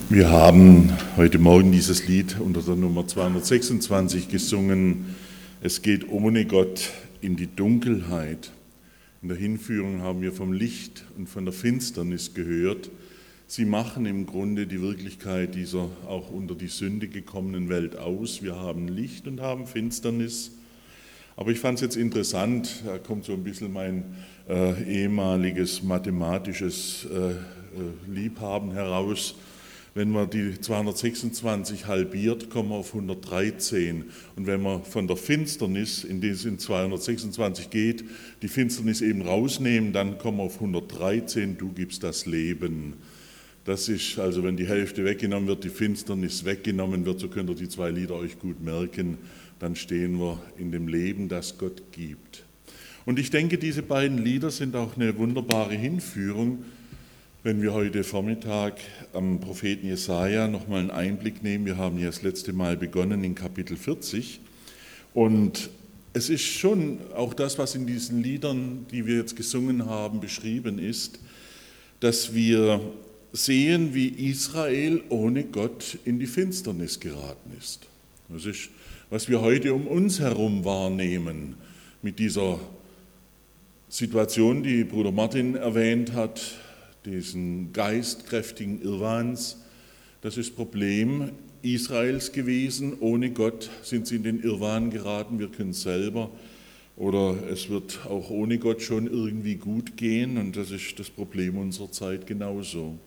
Wir haben heute Morgen dieses Lied unter der Nummer 226 gesungen. Es geht ohne Gott in die Dunkelheit. In der Hinführung haben wir vom Licht und von der Finsternis gehört. Sie machen im Grunde die Wirklichkeit dieser auch unter die Sünde gekommenen Welt aus. Wir haben Licht und haben Finsternis. Aber ich fand es jetzt interessant, da kommt so ein bisschen mein ehemaliges mathematisches Liebhaben heraus. Wenn man die 226 halbiert, kommen wir auf 113. Und wenn man von der Finsternis, in die es in 226 geht, die Finsternis eben rausnehmen, dann kommen wir auf 113, du gibst das Leben. Das ist also, wenn die Hälfte weggenommen wird, die Finsternis weggenommen wird, so könnt ihr die zwei Lieder euch gut merken, dann stehen wir in dem Leben, das Gott gibt. Und ich denke, diese beiden Lieder sind auch eine wunderbare Hinführung, wenn wir heute Vormittag am Propheten Jesaja nochmal einen Einblick nehmen. Wir haben ja das letzte Mal begonnen in Kapitel 40 und es ist schon auch das, was in diesen Liedern, die wir jetzt gesungen haben, beschrieben ist, dass wir sehen, wie Israel ohne Gott in die Finsternis geraten ist. Das ist, was wir heute um uns herum wahrnehmen mit dieser Situation, die Bruder Martin erwähnt hat, diesen geistkräftigen Irrwahns. Das ist das Problem Israels gewesen. Ohne Gott sind sie in den Irrwahn geraten. Wir können selber oder es wird auch ohne Gott schon irgendwie gut gehen und das ist das Problem unserer Zeit genauso.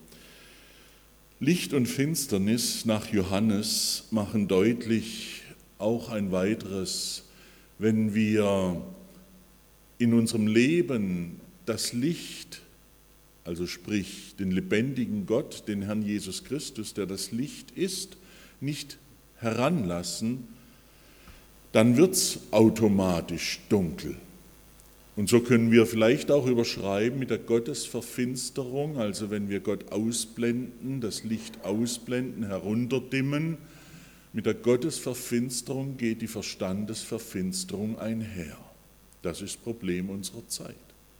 Licht und Finsternis nach Johannes machen deutlich auch ein weiteres, wenn wir in unserem Leben das Licht, also sprich den lebendigen Gott, den Herrn Jesus Christus, der das Licht ist, nicht heranlassen, dann wird es automatisch dunkel. Und so können wir vielleicht auch überschreiben mit der Gottesverfinsterung, also wenn wir Gott ausblenden, das Licht ausblenden, herunterdimmen, mit der Gottesverfinsterung geht die Verstandesverfinsterung einher. Das ist das Problem unserer Zeit.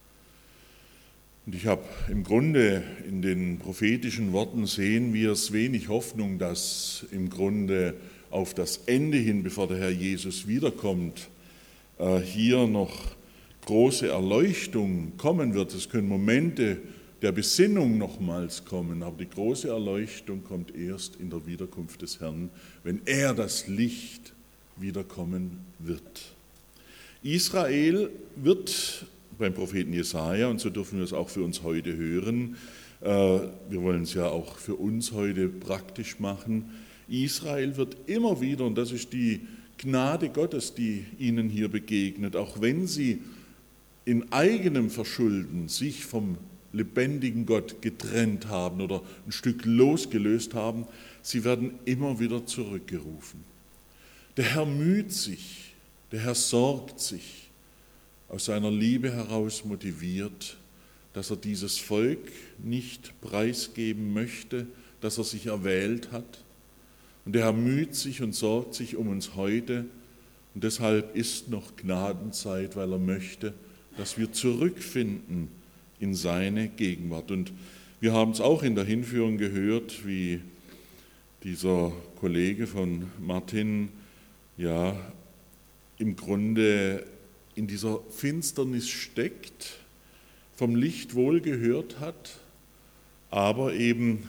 Und ich habe im Grunde in den prophetischen Worten sehen wir es wenig Hoffnung, dass im Grunde auf das Ende hin, bevor der Herr Jesus wiederkommt, hier noch große Erleuchtung kommen wird. Es können Momente der Besinnung nochmals kommen, aber die große Erleuchtung kommt erst in der Wiederkunft des Herrn, wenn er das Licht wiederkommen wird. Israel wird beim Propheten Jesaja, und so dürfen wir es auch für uns heute hören, wir wollen es ja auch für uns heute praktisch machen, Israel wird immer wieder, und das ist die Gnade Gottes, die ihnen hier begegnet, auch wenn sie in eigenem Verschulden sich vom lebendigen Gott getrennt haben oder ein Stück losgelöst haben, sie werden immer wieder zurückgerufen. Der Herr müht sich, der Herr sorgt sich, aus seiner Liebe heraus motiviert, dass er dieses Volk nicht preisgeben möchte, dass er sich erwählt hat. Und der Herr müht sich und sorgt sich um uns heute. Und deshalb ist noch Gnadenzeit, weil er möchte, dass wir zurückfinden in seine Gegenwart. Und wir haben es auch in der Hinführung gehört, wie dieser Kollege von Martin ja im Grunde in dieser Finsternis steckt, vom Licht wohl gehört hat, aber eben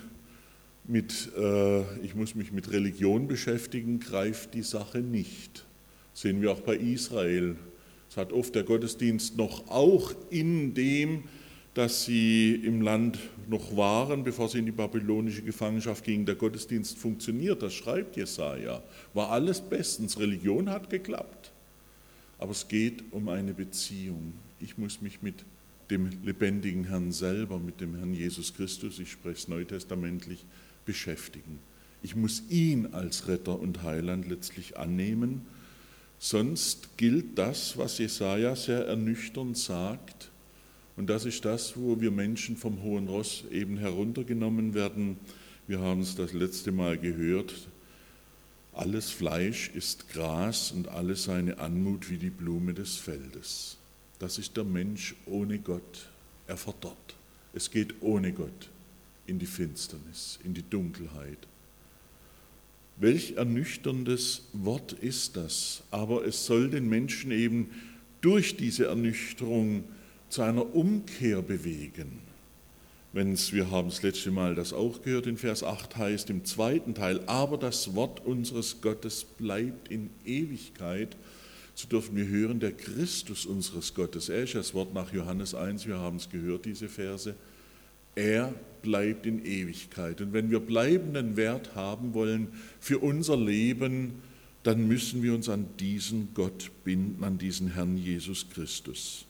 ich muss mich mit Religion beschäftigen, greift die Sache nicht. Das sehen wir auch bei Israel. Es hat oft der Gottesdienst noch auch in dem, dass sie im Land noch waren, bevor sie in die babylonische Gefangenschaft gingen, der Gottesdienst funktioniert, das schreibt Jesaja. War alles bestens, Religion hat geklappt. Aber es geht um eine Beziehung. Ich muss mich mit dem lebendigen Herrn selber, mit dem Herrn Jesus Christus, ich spreche es neutestamentlich, beschäftigen. Ich muss ihn als Retter und Heiland letztlich annehmen, sonst gilt das, was Jesaja sehr ernüchternd sagt. Und das ist das, wo wir Menschen vom hohen Ross eben heruntergenommen werden. Wir haben es das letzte Mal gehört. Alles Fleisch ist Gras und alle seine Anmut wie die Blume des Feldes. Das ist der Mensch ohne Gott. Er verdorrt. Es geht ohne Gott in die Finsternis, in die Dunkelheit. Welch ernüchterndes Wort ist das, aber es soll den Menschen eben durch diese Ernüchterung zu einer Umkehr bewegen. Wir haben das letzte Mal das auch gehört, in Vers 8 heißt im zweiten Teil, aber das Wort unseres Gottes bleibt in Ewigkeit. So dürfen wir hören, der Christus unseres Gottes, er ist das Wort nach Johannes 1, wir haben es gehört, diese Verse, er bleibt in Ewigkeit. Und wenn wir bleibenden Wert haben wollen für unser Leben, dann müssen wir uns an diesen Gott binden, an diesen Herrn Jesus Christus.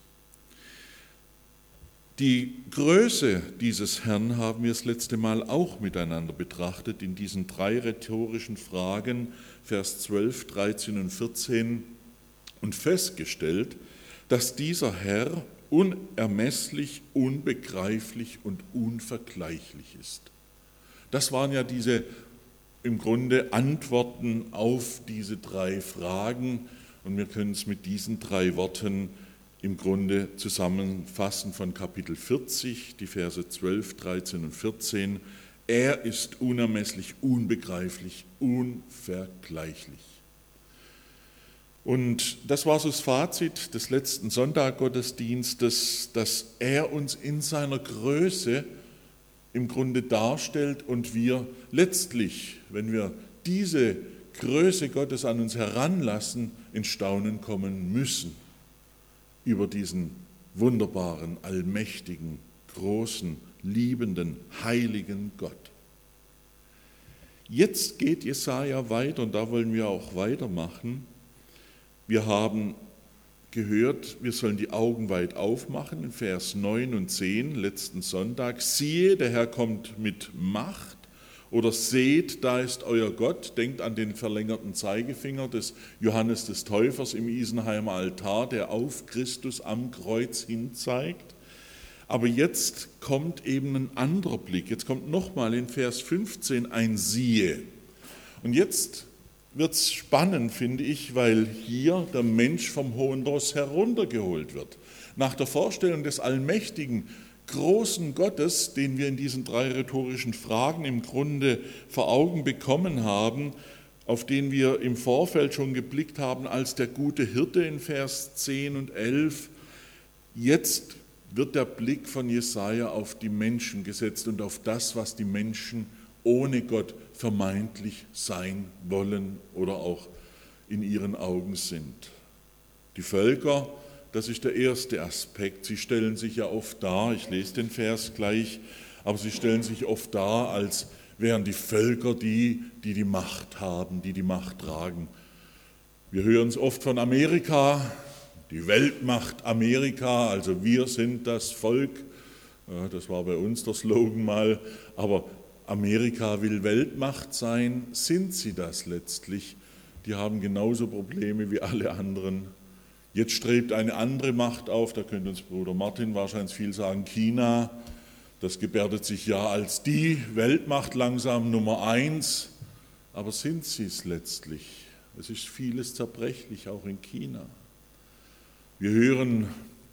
Die Größe dieses Herrn haben wir das letzte Mal auch miteinander betrachtet in diesen 3 rhetorischen Fragen, Vers 12, 13 und 14, und festgestellt, dass dieser Herr unermesslich, unbegreiflich und unvergleichlich ist. Das waren ja diese im Grunde Antworten auf diese 3 Fragen und wir können es mit diesen 3 Worten im Grunde zusammenfassen von Kapitel 40, die Verse 12, 13 und 14. Er ist unermesslich, unbegreiflich, unvergleichlich. Und das war so das Fazit des letzten Sonntaggottesdienstes, dass er uns in seiner Größe im Grunde darstellt und wir letztlich, wenn wir diese Größe Gottes an uns heranlassen, in Staunen kommen müssen über diesen wunderbaren, allmächtigen, großen, liebenden, heiligen Gott. Jetzt geht Jesaja weiter und da wollen wir auch weitermachen. Wir haben gehört, wir sollen die Augen weit aufmachen, in Vers 9 und 10, letzten Sonntag. Siehe, der Herr kommt mit Macht, oder seht, da ist euer Gott. Denkt an den verlängerten Zeigefinger des Johannes des Täufers im Isenheimer Altar, der auf Christus am Kreuz hin zeigt. Aber jetzt kommt eben ein anderer Blick. Jetzt kommt nochmal in Vers 15 ein Siehe. Und jetzt wird es spannend, finde ich, weil hier der Mensch vom hohen Ross heruntergeholt wird. Nach der Vorstellung des allmächtigen, großen Gottes, den wir in diesen 3 rhetorischen Fragen im Grunde vor Augen bekommen haben, auf den wir im Vorfeld schon geblickt haben als der gute Hirte in Vers 10 und 11, jetzt wird der Blick von Jesaja auf die Menschen gesetzt und auf das, was die Menschen ohne Gott vermeintlich sein wollen oder auch in ihren Augen sind. Die Völker, das ist der erste Aspekt, sie stellen sich ja oft dar, ich lese den Vers gleich, aber sie stellen sich oft dar, als wären die Völker die Macht haben, die Macht tragen. Wir hören es oft von Amerika, die Weltmacht Amerika, also wir sind das Volk, das war bei uns der Slogan mal, aber Amerika will Weltmacht sein, sind sie das letztlich? Die haben genauso Probleme wie alle anderen. Jetzt strebt eine andere Macht auf, da könnte uns Bruder Martin wahrscheinlich viel sagen, China, das gebärdet sich ja als die Weltmacht langsam Nummer 1, aber sind sie es letztlich? Es ist vieles zerbrechlich, auch in China. Wir hören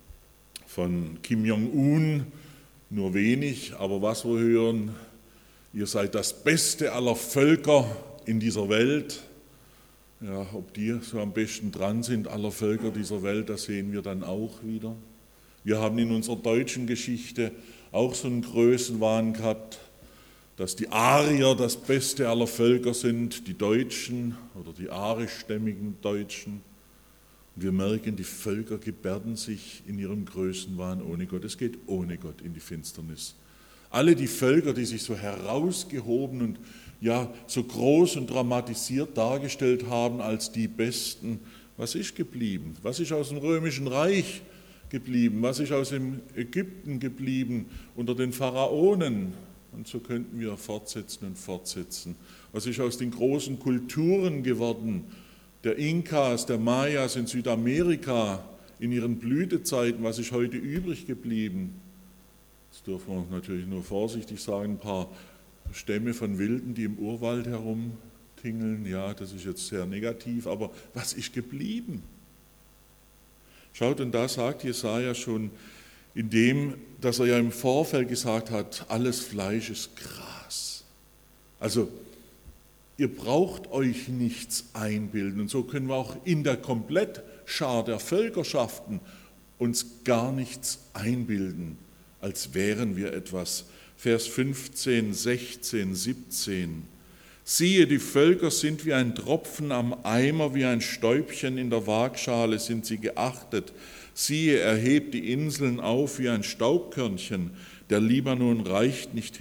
von Kim Jong-un nur wenig, aber was wir hören, ihr seid das Beste aller Völker in dieser Welt. Ja, ob die so am besten dran sind, aller Völker dieser Welt, das sehen wir dann auch wieder. Wir haben in unserer deutschen Geschichte auch so einen Größenwahn gehabt, dass die Arier das Beste aller Völker sind, die Deutschen oder die arischstämmigen Deutschen. Und wir merken, die Völker gebärden sich in ihrem Größenwahn ohne Gott. Es geht ohne Gott in die Finsternis. Alle die Völker, die sich so herausgehoben und ja so groß und dramatisiert dargestellt haben als die Besten, was ist geblieben? Was ist aus dem Römischen Reich geblieben? Was ist aus dem Ägypten geblieben unter den Pharaonen? Und so könnten wir fortsetzen und fortsetzen. Was ist aus den großen Kulturen geworden? Der Inkas, der Mayas in Südamerika, in ihren Blütezeiten, was ist heute übrig geblieben? Das dürfen wir natürlich nur vorsichtig sagen, ein paar Stämme von Wilden, die im Urwald herumtingeln, ja, das ist jetzt sehr negativ, aber was ist geblieben? Schaut, und da sagt Jesaja schon indem, dass er ja im Vorfeld gesagt hat, alles Fleisch ist Gras. Also ihr braucht euch nichts einbilden. Und so können wir auch in der Komplettschar der Völkerschaften uns gar nichts einbilden, als wären wir etwas. Vers 15, 16, 17. Siehe, die Völker sind wie ein Tropfen am Eimer, wie ein Stäubchen in der Waagschale sind sie geachtet. Siehe, er hebt die Inseln auf wie ein Staubkörnchen. Der Libanon reicht nicht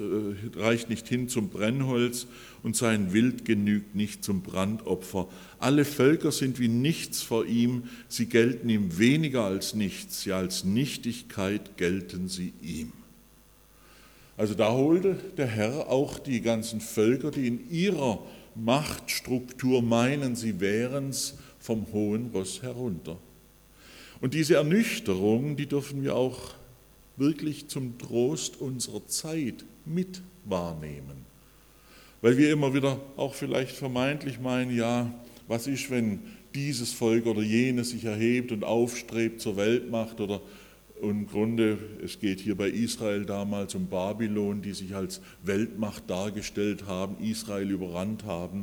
hin zum Brennholz und sein Wild genügt nicht zum Brandopfer. Alle Völker sind wie nichts vor ihm, sie gelten ihm weniger als nichts, ja als Nichtigkeit gelten sie ihm. Also da holte der Herr auch die ganzen Völker, die in ihrer Machtstruktur meinen, sie wären's, vom hohen Ross herunter. Und diese Ernüchterung, die dürfen wir auch wirklich zum Trost unserer Zeit mit wahrnehmen. Weil wir immer wieder auch vielleicht vermeintlich meinen, ja, was ist, wenn dieses Volk oder jenes sich erhebt und aufstrebt zur Weltmacht oder im Grunde, es geht hier bei Israel damals um Babylon, die sich als Weltmacht dargestellt haben, Israel überrannt haben.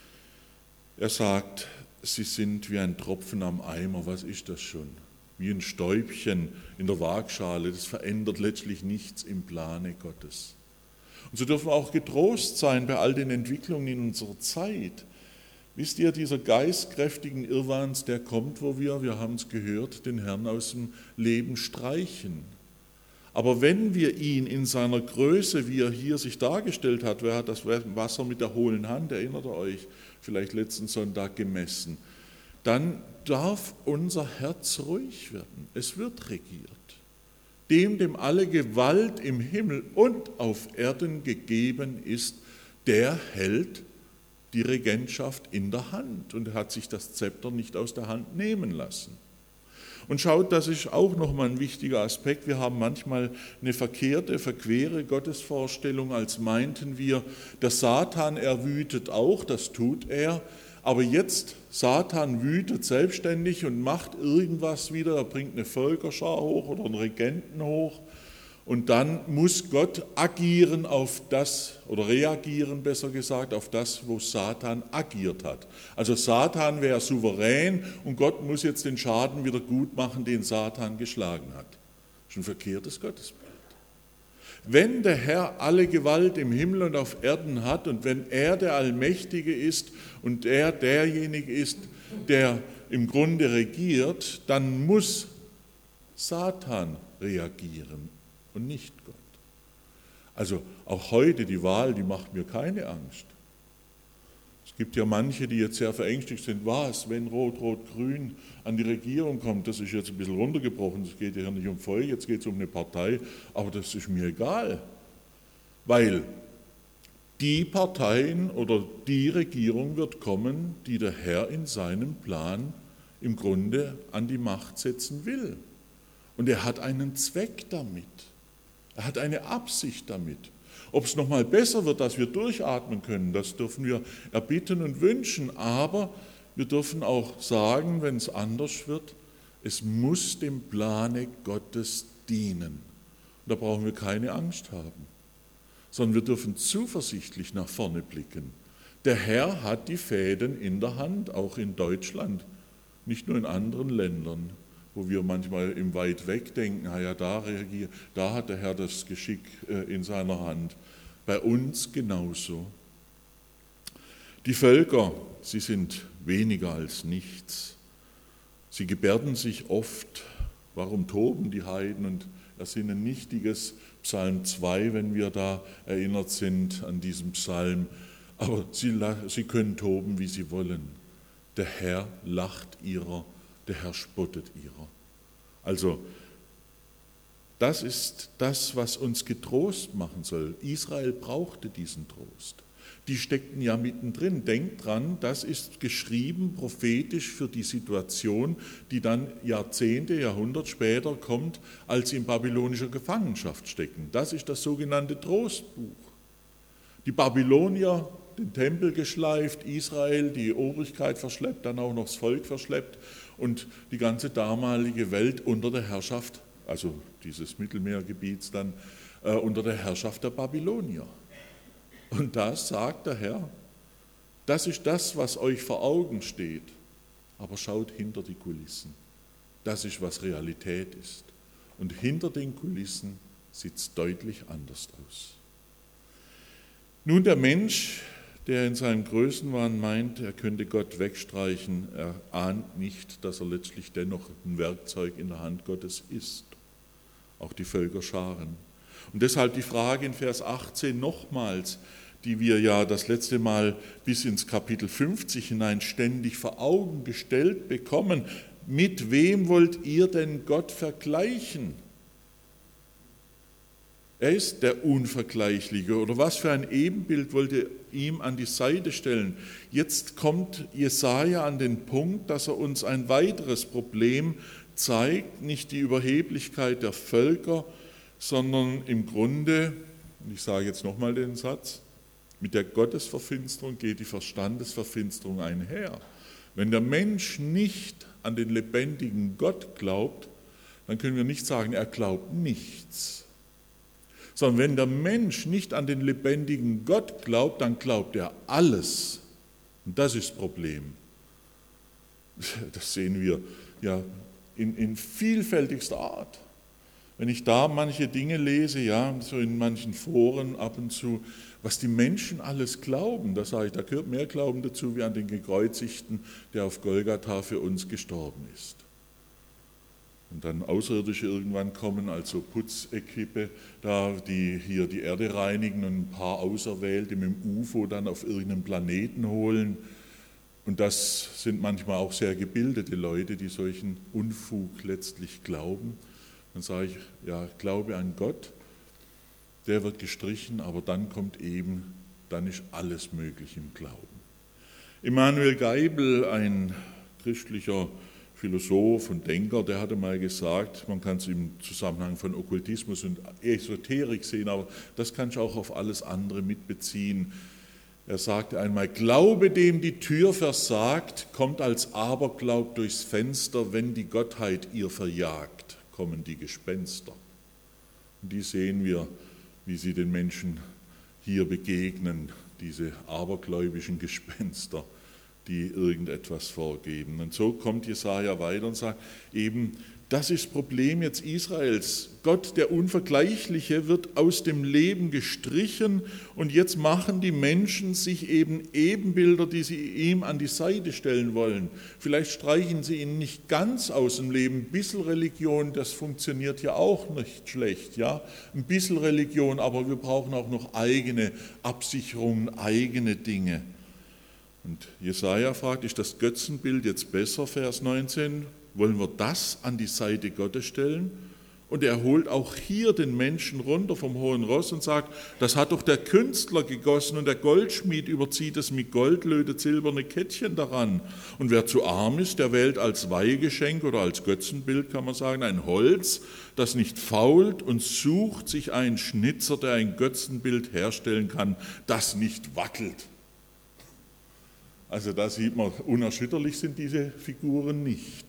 Er sagt, sie sind wie ein Tropfen am Eimer, was ist das schon? Wie ein Stäubchen in der Waagschale, das verändert letztlich nichts im Plane Gottes. Und so dürfen wir auch getrost sein bei all den Entwicklungen in unserer Zeit. Wisst ihr, dieser geistkräftigen Irrwahns, der kommt, wo wir haben es gehört, den Herrn aus dem Leben streichen. Aber wenn wir ihn in seiner Größe, wie er hier sich dargestellt hat, wer hat das Wasser mit der hohlen Hand, erinnert ihr euch, vielleicht letzten Sonntag gemessen, dann darf unser Herz ruhig werden. Es wird regiert. Dem alle Gewalt im Himmel und auf Erden gegeben ist, der hält die Regentschaft in der Hand und hat sich das Zepter nicht aus der Hand nehmen lassen. Und schaut, das ist auch nochmal ein wichtiger Aspekt. Wir haben manchmal eine verquere Gottesvorstellung, als meinten wir, der Satan, er wütet auch, das tut er, aber jetzt, Satan wütet selbstständig und macht irgendwas wieder, er bringt eine Völkerschar hoch oder einen Regenten hoch und dann muss Gott agieren auf das, oder reagieren besser gesagt, auf das, wo Satan agiert hat. Also Satan wäre souverän und Gott muss jetzt den Schaden wieder gut machen, den Satan geschlagen hat. Das ist ein verkehrtes Gottesbild. Wenn der Herr alle Gewalt im Himmel und auf Erden hat und wenn er der Allmächtige ist und er derjenige ist, der im Grunde regiert, dann muss Satan reagieren und nicht Gott. Also auch heute die Wahl, die macht mir keine Angst. Es gibt ja manche, die jetzt sehr verängstigt sind, was, wenn Rot-Rot-Grün an die Regierung kommt, das ist jetzt ein bisschen runtergebrochen, es geht ja hier nicht um Volk, jetzt geht es um eine Partei, aber das ist mir egal, weil die Parteien oder die Regierung wird kommen, die der Herr in seinem Plan im Grunde an die Macht setzen will. Und er hat einen Zweck damit, er hat eine Absicht damit. Ob es nochmal besser wird, dass wir durchatmen können, das dürfen wir erbitten und wünschen, aber wir dürfen auch sagen, wenn es anders wird, es muss dem Plane Gottes dienen. Und da brauchen wir keine Angst haben, sondern wir dürfen zuversichtlich nach vorne blicken. Der Herr hat die Fäden in der Hand, auch in Deutschland, nicht nur in anderen Ländern, wo wir manchmal im Weit weg denken, ja, da hat der Herr das Geschick in seiner Hand. Bei uns genauso. Die Völker, sie sind weniger als nichts. Sie gebärden sich oft. Warum toben die Heiden und ersinnen nichtiges? Psalm 2, wenn wir da erinnert sind an diesen Psalm. Aber sie können toben, wie sie wollen. Der Herr lacht ihrer, der Herr spottet ihrer. Also, das ist das, was uns getrost machen soll. Israel brauchte diesen Trost. Die steckten ja mittendrin. Denkt dran, das ist geschrieben prophetisch für die Situation, die dann Jahrzehnte, Jahrhundert später kommt, als sie in babylonischer Gefangenschaft stecken. Das ist das sogenannte Trostbuch. Die Babylonier, den Tempel geschleift, Israel, die Obrigkeit verschleppt, dann auch noch das Volk verschleppt und die ganze damalige Welt unter der Herrschaft also dieses Mittelmeergebiets dann, unter der Herrschaft der Babylonier. Und da sagt der Herr, das ist das, was euch vor Augen steht, aber schaut hinter die Kulissen. Das ist, was Realität ist. Und hinter den Kulissen sieht es deutlich anders aus. Nun, der Mensch, der in seinem Größenwahn meint, er könnte Gott wegstreichen, er ahnt nicht, dass er letztlich dennoch ein Werkzeug in der Hand Gottes ist. Auch die Völkerscharen. Und deshalb die Frage in Vers 18 nochmals, die wir ja das letzte Mal bis ins Kapitel 50 hinein ständig vor Augen gestellt bekommen. Mit wem wollt ihr denn Gott vergleichen? Er ist der Unvergleichliche. Oder was für ein Ebenbild wollt ihr ihm an die Seite stellen? Jetzt kommt Jesaja an den Punkt, dass er uns ein weiteres Problem zeigt, nicht die Überheblichkeit der Völker, sondern im Grunde, und ich sage jetzt nochmal den Satz, mit der Gottesverfinsterung geht die Verstandesverfinsterung einher. Wenn der Mensch nicht an den lebendigen Gott glaubt, dann können wir nicht sagen, er glaubt nichts. Sondern wenn der Mensch nicht an den lebendigen Gott glaubt, dann glaubt er alles. Und das ist das Problem. Das sehen wir ja in vielfältigster Art. Wenn ich da manche Dinge lese, ja, so in manchen Foren ab und zu, was die Menschen alles glauben, da sage ich, da gehört mehr Glauben dazu, wie an den Gekreuzigten, der auf Golgatha für uns gestorben ist. Und dann Außerirdische irgendwann kommen, also Putzequipe, da die hier die Erde reinigen und ein paar Auserwählte mit dem UFO dann auf irgendeinen Planeten holen. Und das sind manchmal auch sehr gebildete Leute, die solchen Unfug letztlich glauben. Dann sage ich, ja, Glaube an Gott, der wird gestrichen, aber dann kommt eben, dann ist alles möglich im Glauben. Immanuel Geibel, ein christlicher Philosoph und Denker, der hatte mal gesagt, man kann es im Zusammenhang von Okkultismus und Esoterik sehen, aber das kann ich auch auf alles andere mitbeziehen. Er sagte einmal, Glaube, dem die Tür versagt, kommt als Aberglaub durchs Fenster, wenn die Gottheit ihr verjagt, kommen die Gespenster. Und die sehen wir, wie sie den Menschen hier begegnen, diese abergläubischen Gespenster, die irgendetwas vorgeben. Und so kommt Jesaja weiter und sagt eben, das ist das Problem jetzt Israels. Gott, der Unvergleichliche, wird aus dem Leben gestrichen und jetzt machen die Menschen sich eben Ebenbilder, die sie ihm an die Seite stellen wollen. Vielleicht streichen sie ihn nicht ganz aus dem Leben. Ein bisschen Religion, das funktioniert ja auch nicht schlecht. Ja? Ein bisschen Religion, aber wir brauchen auch noch eigene Absicherungen, eigene Dinge. Und Jesaja fragt, ist das Götzenbild jetzt besser, Vers 19? Wollen wir das an die Seite Gottes stellen? Und er holt auch hier den Menschen runter vom hohen Ross und sagt, das hat doch der Künstler gegossen und der Goldschmied überzieht es mit Gold, lötet silberne Kettchen daran. Und wer zu arm ist, der wählt als Weihgeschenk oder als Götzenbild, kann man sagen, ein Holz, das nicht fault und sucht sich einen Schnitzer, der ein Götzenbild herstellen kann, das nicht wackelt. Also da sieht man, unerschütterlich sind diese Figuren nicht.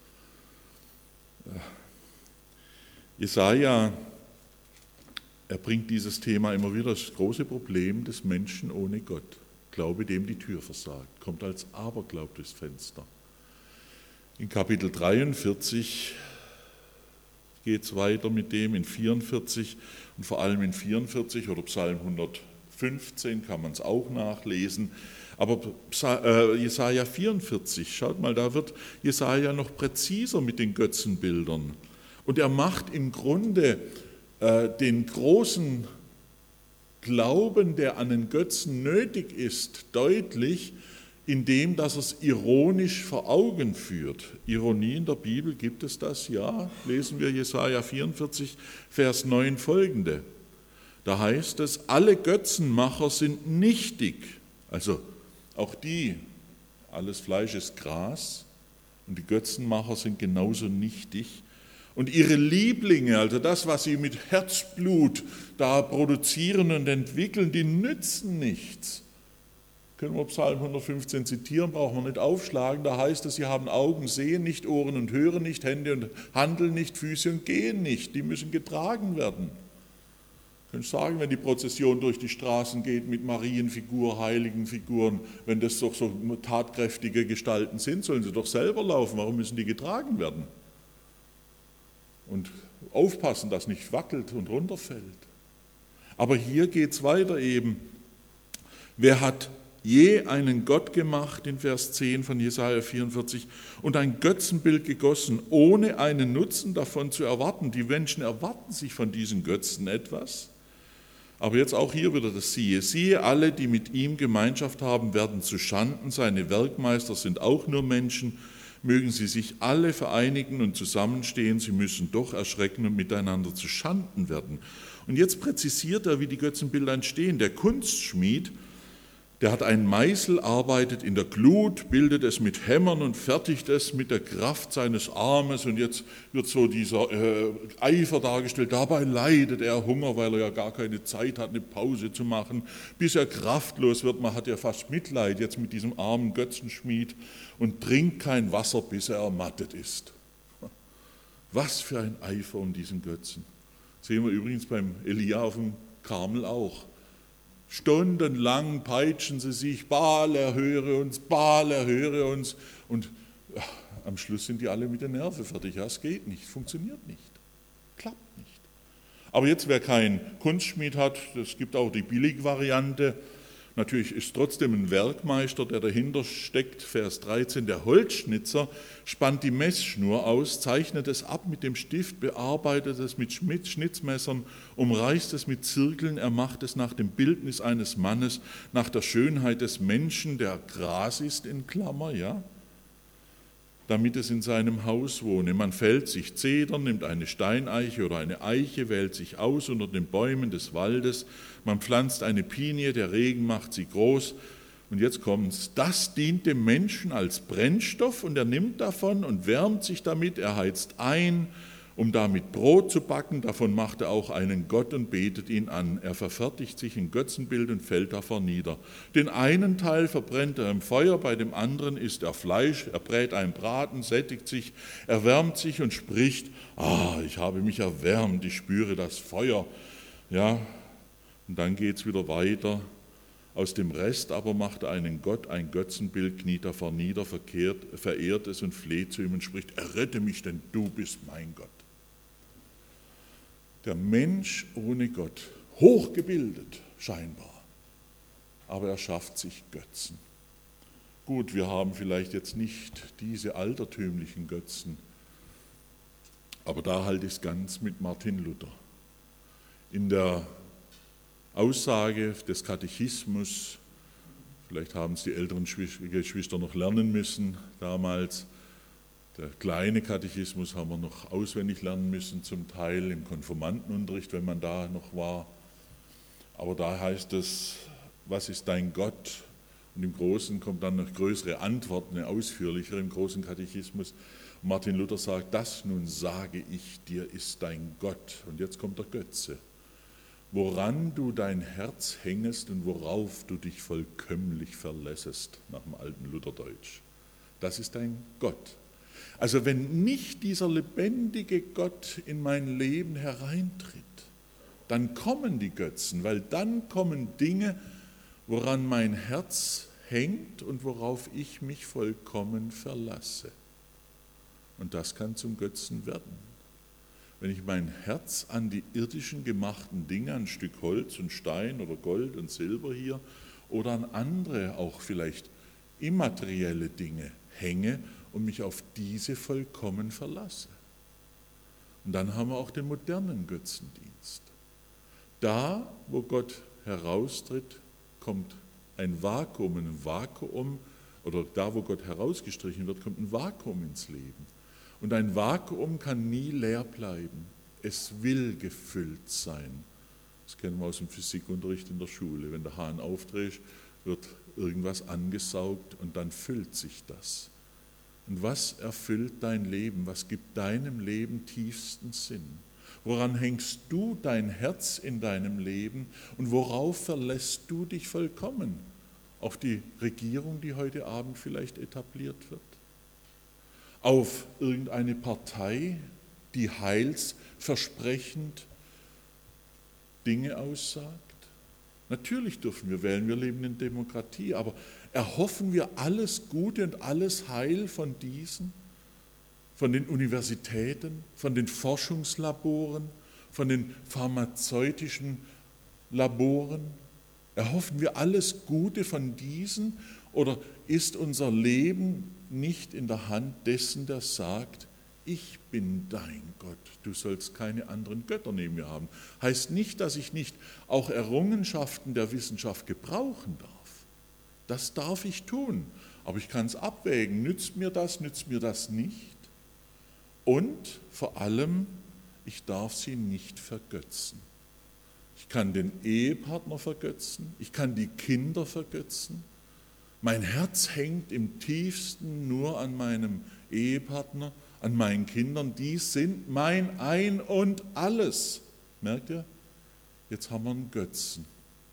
Jesaja, er bringt dieses Thema immer wieder, das große Problem des Menschen ohne Gott. Glaube, dem die Tür versagt, kommt als Aberglaub durchs Fenster. In Kapitel 43 geht es weiter mit dem, in 44 und vor allem in 44 oder Psalm 115 kann man es auch nachlesen. Aber Jesaja 44, schaut mal, da wird Jesaja noch präziser mit den Götzenbildern. Und er macht im Grunde den großen Glauben, der an den Götzen nötig ist, deutlich, indem dass er es ironisch vor Augen führt. Ironie in der Bibel, gibt es das? Ja, lesen wir Jesaja 44, Vers 9 folgende. Da heißt es, alle Götzenmacher sind nichtig, also auch die, alles Fleisch ist Gras und die Götzenmacher sind genauso nichtig. Und ihre Lieblinge, also das, was sie mit Herzblut da produzieren und entwickeln, die nützen nichts. Können wir Psalm 115 zitieren, brauchen wir nicht aufschlagen. Da heißt es, sie haben Augen, sehen nicht, Ohren und hören nicht, Hände und handeln nicht, Füße und gehen nicht. Die müssen getragen werden. Ich kann sagen, wenn die Prozession durch die Straßen geht mit Marienfigur, Heiligenfiguren, wenn das doch so tatkräftige Gestalten sind, sollen sie doch selber laufen. Warum müssen die getragen werden? Und aufpassen, dass nicht wackelt und runterfällt. Aber hier geht es weiter eben. Wer hat je einen Gott gemacht, in Vers 10 von Jesaja 44, und ein Götzenbild gegossen, ohne einen Nutzen davon zu erwarten? Die Menschen erwarten sich von diesen Götzen etwas. Aber jetzt auch hier wieder das Siehe. Siehe, alle, die mit ihm Gemeinschaft haben, werden zu Schanden. Seine Werkmeister sind auch nur Menschen. Mögen sie sich alle vereinigen und zusammenstehen. Sie müssen doch erschrecken und miteinander zu Schanden werden. Und jetzt präzisiert er, wie die Götzenbilder entstehen. Der Kunstschmied, der hat einen Meißel, arbeitet in der Glut, bildet es mit Hämmern und fertigt es mit der Kraft seines Armes. Und jetzt wird so dieser Eifer dargestellt. Dabei leidet er Hunger, weil er ja gar keine Zeit hat, eine Pause zu machen, bis er kraftlos wird. Man hat ja fast Mitleid jetzt mit diesem armen Götzenschmied und trinkt kein Wasser, bis er ermattet ist. Was für ein Eifer um diesen Götzen. Sehen wir übrigens beim Elia auf dem Karmel auch. Stundenlang peitschen sie sich, Baal, erhöre uns, Baal, erhöre uns. Und am Schluss sind die alle mit den Nerven fertig. Ja, es geht nicht, funktioniert nicht, klappt nicht. Aber jetzt, wer keinen Kunstschmied hat, es gibt auch die Billigvariante. Natürlich ist trotzdem ein Werkmeister, der dahinter steckt, Vers 13, der Holzschnitzer spannt die Messschnur aus, zeichnet es ab mit dem Stift, bearbeitet es mit Schnitzmessern, umreißt es mit Zirkeln, er macht es nach dem Bildnis eines Mannes, nach der Schönheit des Menschen, der Gras ist in Klammer, ja, damit es in seinem Haus wohne. Man fällt sich Zedern, nimmt eine Steineiche oder eine Eiche, wählt sich aus unter den Bäumen des Waldes, man pflanzt eine Pinie, der Regen macht sie groß. Und jetzt kommt's, das dient dem Menschen als Brennstoff und er nimmt davon und wärmt sich damit, er heizt ein, um damit Brot zu backen, davon macht er auch einen Gott und betet ihn an. Er verfertigt sich ein Götzenbild und fällt davor nieder. Den einen Teil verbrennt er im Feuer, bei dem anderen isst er Fleisch, er brät einen Braten, sättigt sich, erwärmt sich und spricht, ich habe mich erwärmt, ich spüre das Feuer. Ja, und dann geht es wieder weiter. Aus dem Rest aber macht er einen Gott, ein Götzenbild, kniet davor nieder, verehrt es und fleht zu ihm und spricht, errette mich, denn du bist mein Gott. Der Mensch ohne Gott, hochgebildet scheinbar, aber er schafft sich Götzen. Gut, wir haben vielleicht jetzt nicht diese altertümlichen Götzen, aber da halte ich es ganz mit Martin Luther. In der Aussage des Katechismus, vielleicht haben es die älteren Geschwister noch lernen müssen damals, der kleine Katechismus haben wir noch auswendig lernen müssen, zum Teil im Konfirmandenunterricht, wenn man da noch war. Aber da heißt es, was ist dein Gott? Und im Großen kommt dann eine größere Antwort, eine ausführlichere im großen Katechismus. Und Martin Luther sagt, das nun sage ich dir, ist dein Gott. Und jetzt kommt der Götze. Woran du dein Herz hängest und worauf du dich vollkömmlich verlässest, nach dem alten Lutherdeutsch. Das ist dein Gott. Also wenn nicht dieser lebendige Gott in mein Leben hereintritt, dann kommen die Götzen, weil dann kommen Dinge, woran mein Herz hängt und worauf ich mich vollkommen verlasse. Und das kann zum Götzen werden. Wenn ich mein Herz an die irdischen gemachten Dinge, ein Stück Holz und Stein oder Gold und Silber hier oder an andere, auch vielleicht immaterielle Dinge hänge und mich auf diese vollkommen verlasse. Und dann haben wir auch den modernen Götzendienst. Da, wo Gott heraustritt, kommt ein Vakuum, oder da, wo Gott herausgestrichen wird, kommt ein Vakuum ins Leben. Und ein Vakuum kann nie leer bleiben. Es will gefüllt sein. Das kennen wir aus dem Physikunterricht in der Schule. Wenn der Hahn aufdreht, wird irgendwas angesaugt und dann füllt sich das. Und was erfüllt dein Leben? Was gibt deinem Leben tiefsten Sinn? Woran hängst du dein Herz in deinem Leben und worauf verlässt du dich vollkommen? auf die Regierung, die heute Abend vielleicht etabliert wird? Auf irgendeine Partei, die heilsversprechend Dinge aussagt? Natürlich dürfen wir wählen, wir leben in Demokratie, aber erhoffen wir alles Gute und alles Heil von diesen, von den Universitäten, von den Forschungslaboren, von den pharmazeutischen Laboren? Erhoffen wir alles Gute von diesen oder ist unser Leben nicht in der Hand dessen, der sagt, ich bin dein Gott, du sollst keine anderen Götter neben mir haben? Heißt nicht, dass ich nicht auch Errungenschaften der Wissenschaft gebrauchen darf. Das darf ich tun, aber ich kann es abwägen, nützt mir das nicht? Und vor allem, ich darf sie nicht vergötzen. Ich kann den Ehepartner vergötzen, ich kann die Kinder vergötzen. Mein Herz hängt im tiefsten nur an meinem Ehepartner, an meinen Kindern. Die sind mein Ein und Alles. Merkt ihr? Jetzt haben wir einen Götzen.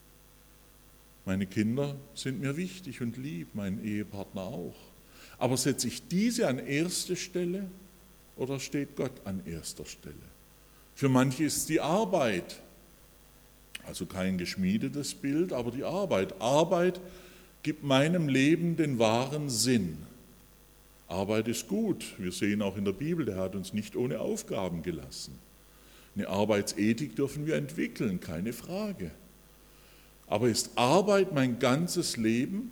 Meine Kinder sind mir wichtig und lieb, mein Ehepartner auch. Aber setze ich diese an erste Stelle oder steht Gott an erster Stelle? Für manche ist es die Arbeit. Also kein geschmiedetes Bild, aber die Arbeit. Arbeit gibt meinem Leben den wahren Sinn. Arbeit ist gut. Wir sehen auch in der Bibel, der hat uns nicht ohne Aufgaben gelassen. Eine Arbeitsethik dürfen wir entwickeln, keine Frage. Aber ist Arbeit mein ganzes Leben?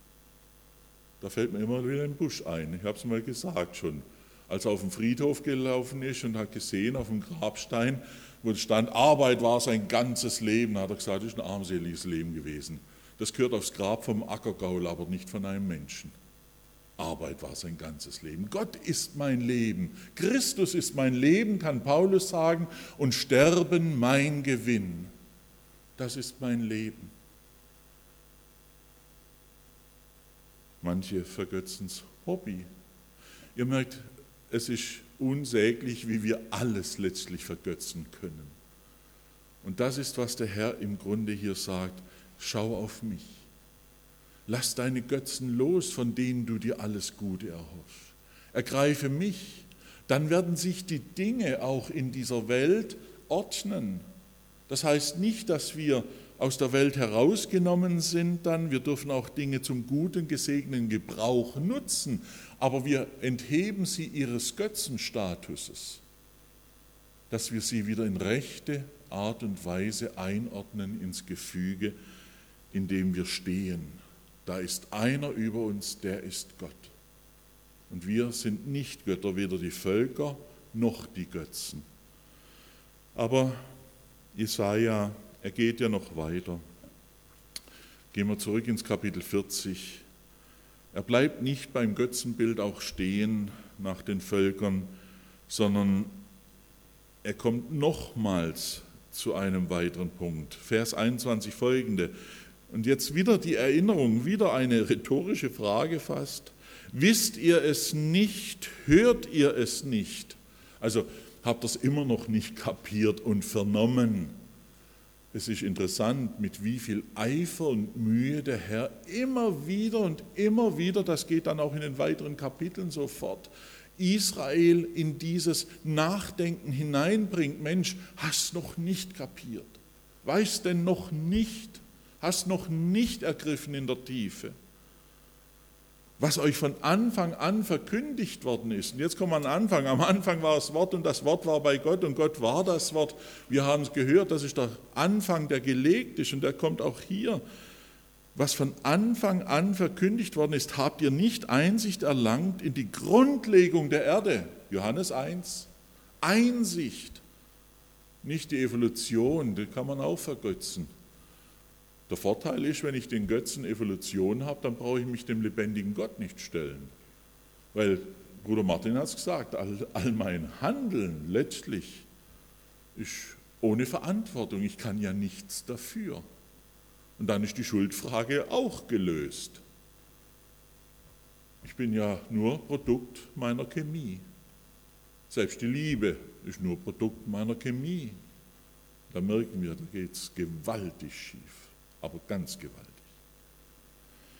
Da fällt mir immer wieder ein Busch ein. Ich habe es mal gesagt schon. Als er auf den Friedhof gelaufen ist und hat gesehen auf dem Grabstein, wo stand, Arbeit war sein ganzes Leben, da hat er gesagt, das ist ein armseliges Leben gewesen. Das gehört aufs Grab vom Ackergaul, aber nicht von einem Menschen. Arbeit war sein ganzes Leben. Gott ist mein Leben. Christus ist mein Leben, kann Paulus sagen, und Sterben mein Gewinn. Das ist mein Leben. Manche vergötzen's Hobby. Ihr merkt, es ist unsäglich, wie wir alles letztlich vergötzen können. Und das ist, was der Herr im Grunde hier sagt. Schau auf mich. Lass deine Götzen los, von denen du dir alles Gute erhoffst. Ergreife mich. Dann werden sich die Dinge auch in dieser Welt ordnen. Das heißt nicht, dass wir aus der Welt herausgenommen sind dann, wir dürfen auch Dinge zum guten, gesegneten Gebrauch nutzen, aber wir entheben sie ihres Götzenstatuses, dass wir sie wieder in rechte Art und Weise einordnen ins Gefüge, in dem wir stehen. Da ist einer über uns, der ist Gott. Und wir sind nicht Götter, weder die Völker noch die Götzen. Aber Jesaja, er geht ja noch weiter. Gehen wir zurück ins Kapitel 40. Er bleibt nicht beim Götzenbild auch stehen nach den Völkern, sondern er kommt nochmals zu einem weiteren Punkt. Vers 21 folgende. Und jetzt wieder die Erinnerung, wieder eine rhetorische Frage fast. Wisst ihr es nicht? Hört ihr es nicht? Also habt ihr es immer noch nicht kapiert und vernommen? Es ist interessant, mit wie viel Eifer und Mühe der Herr immer wieder und immer wieder, das geht dann auch in den weiteren Kapiteln sofort, Israel in dieses Nachdenken hineinbringt. Mensch, hast noch nicht kapiert? Weißt denn noch nicht? Hast noch nicht ergriffen in der Tiefe? Was euch von Anfang an verkündigt worden ist. Und jetzt kommen wir an den Anfang. Am Anfang war das Wort und das Wort war bei Gott und Gott war das Wort. Wir haben es gehört, das ist der Anfang, der gelegt ist und der kommt auch hier. Was von Anfang an verkündigt worden ist, habt ihr nicht Einsicht erlangt in die Grundlegung der Erde. Johannes 1. Einsicht. Nicht die Evolution, die kann man auch vergötzen. Der Vorteil ist, wenn ich den Götzen Evolution habe, dann brauche ich mich dem lebendigen Gott nicht stellen. Weil, Bruder Martin hat es gesagt, all mein Handeln letztlich ist ohne Verantwortung. Ich kann ja nichts dafür. Und dann ist die Schuldfrage auch gelöst. Ich bin ja nur Produkt meiner Chemie. Selbst die Liebe ist nur Produkt meiner Chemie. Da merken wir, da geht es gewaltig schief. Aber ganz gewaltig.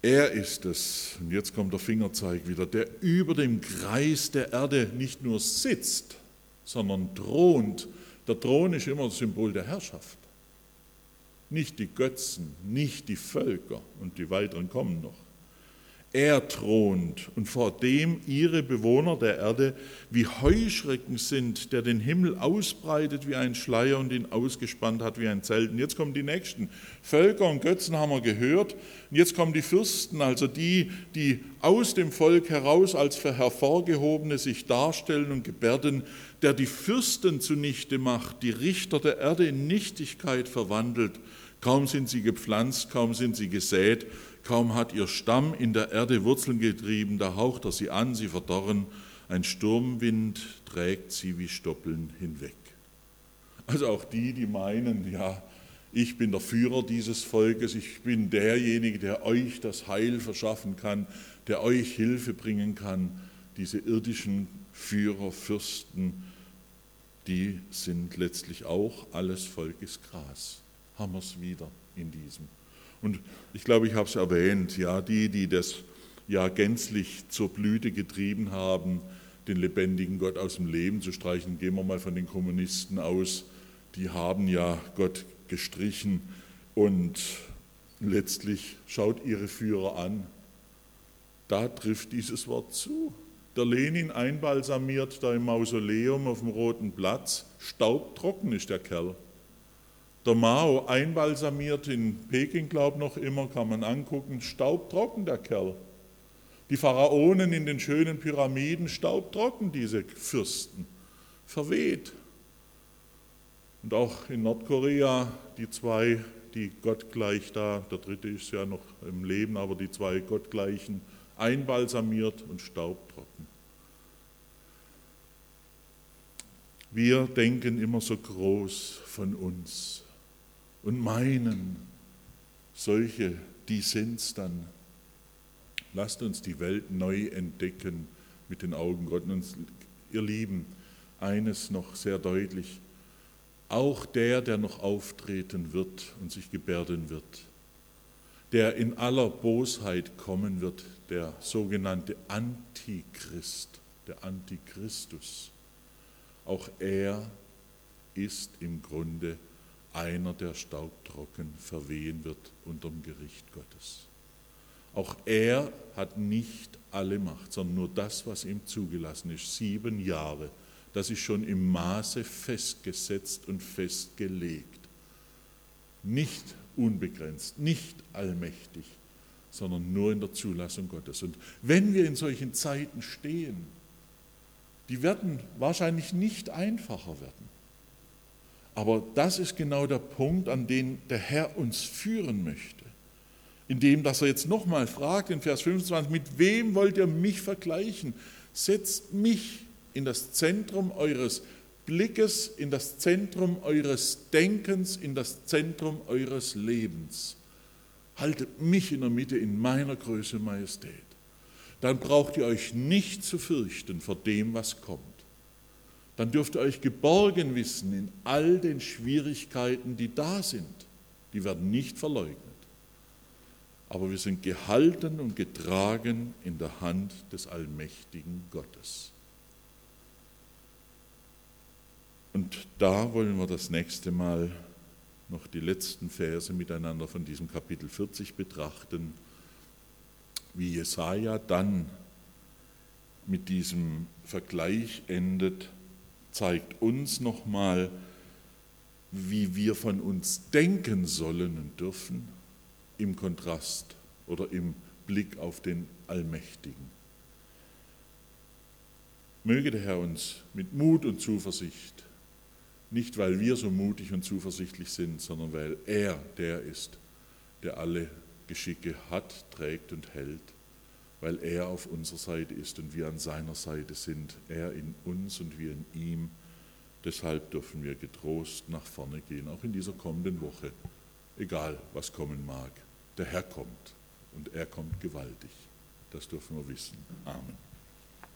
Er ist es, und jetzt kommt der Fingerzeig wieder, der über dem Kreis der Erde nicht nur sitzt, sondern thront. Der Thron ist immer das Symbol der Herrschaft. Nicht die Götzen, nicht die Völker, und die weiteren kommen noch. Er thront, und vor dem ihre Bewohner der Erde wie Heuschrecken sind, der den Himmel ausbreitet wie ein Schleier und ihn ausgespannt hat wie ein Zelt. Und jetzt kommen die Nächsten. Völker und Götzen haben wir gehört. Und jetzt kommen die Fürsten, also die aus dem Volk heraus als für Hervorgehobene sich darstellen und gebärden, der die Fürsten zunichte macht, die Richter der Erde in Nichtigkeit verwandelt. Kaum sind sie gepflanzt, kaum sind sie gesät, kaum hat ihr Stamm in der Erde Wurzeln getrieben, da haucht er sie an, sie verdorren, ein Sturmwind trägt sie wie Stoppeln hinweg. Also auch die meinen, ja, ich bin der Führer dieses Volkes, ich bin derjenige, der euch das Heil verschaffen kann, der euch Hilfe bringen kann. Diese irdischen Führer, Fürsten, die sind letztlich auch alles Volkes Gras. Haben wir es wieder in diesem. Und ich glaube, ich habe es erwähnt, ja, die das ja gänzlich zur Blüte getrieben haben, den lebendigen Gott aus dem Leben zu streichen. Gehen wir mal von den Kommunisten aus, die haben ja Gott gestrichen und letztlich schaut ihre Führer an. Da trifft dieses Wort zu. Der Lenin einbalsamiert da im Mausoleum auf dem Roten Platz, staubtrocken ist der Kerl. Der Mao einbalsamiert in Peking, glaube ich noch immer, kann man angucken, staubtrocken der Kerl. Die Pharaonen in den schönen Pyramiden, staubtrocken diese Fürsten, verweht. Und auch in Nordkorea die zwei, die gottgleich da, der dritte ist ja noch im Leben, aber die zwei gottgleichen, einbalsamiert und staubtrocken. Wir denken immer so groß von uns und meinen, solche, die sind's dann. Lasst uns die Welt neu entdecken mit den Augen Gottes. Und ihr Lieben, eines noch sehr deutlich, auch der noch auftreten wird und sich gebärden wird, der in aller Bosheit kommen wird, der sogenannte Antichrist, der Antichristus, auch er ist im Grunde einer, der staubtrocken verwehen wird unterm Gericht Gottes. Auch er hat nicht alle Macht, sondern nur das, was ihm zugelassen ist. 7 Jahre, das ist schon im Maße festgesetzt und festgelegt. Nicht unbegrenzt, nicht allmächtig, sondern nur in der Zulassung Gottes. Und wenn wir in solchen Zeiten stehen, die werden wahrscheinlich nicht einfacher werden. Aber das ist genau der Punkt, an den der Herr uns führen möchte. Indem, dass er jetzt nochmal fragt in Vers 25, mit wem wollt ihr mich vergleichen? Setzt mich in das Zentrum eures Blickes, in das Zentrum eures Denkens, in das Zentrum eures Lebens. Haltet mich in der Mitte in meiner Größe und Majestät. Dann braucht ihr euch nicht zu fürchten vor dem, was kommt. Dann dürft ihr euch geborgen wissen in all den Schwierigkeiten, die da sind. Die werden nicht verleugnet. Aber wir sind gehalten und getragen in der Hand des allmächtigen Gottes. Und da wollen wir das nächste Mal noch die letzten Verse miteinander von diesem Kapitel 40 betrachten, wie Jesaja dann mit diesem Vergleich endet, zeigt uns nochmal, wie wir von uns denken sollen und dürfen, im Kontrast oder im Blick auf den Allmächtigen. Möge der Herr uns mit Mut und Zuversicht, nicht weil wir so mutig und zuversichtlich sind, sondern weil er der ist, der alle Geschicke hat, trägt und hält, weil er auf unserer Seite ist und wir an seiner Seite sind, er in uns und wir in ihm. Deshalb dürfen wir getrost nach vorne gehen, auch in dieser kommenden Woche, egal was kommen mag. Der Herr kommt und er kommt gewaltig. Das dürfen wir wissen. Amen.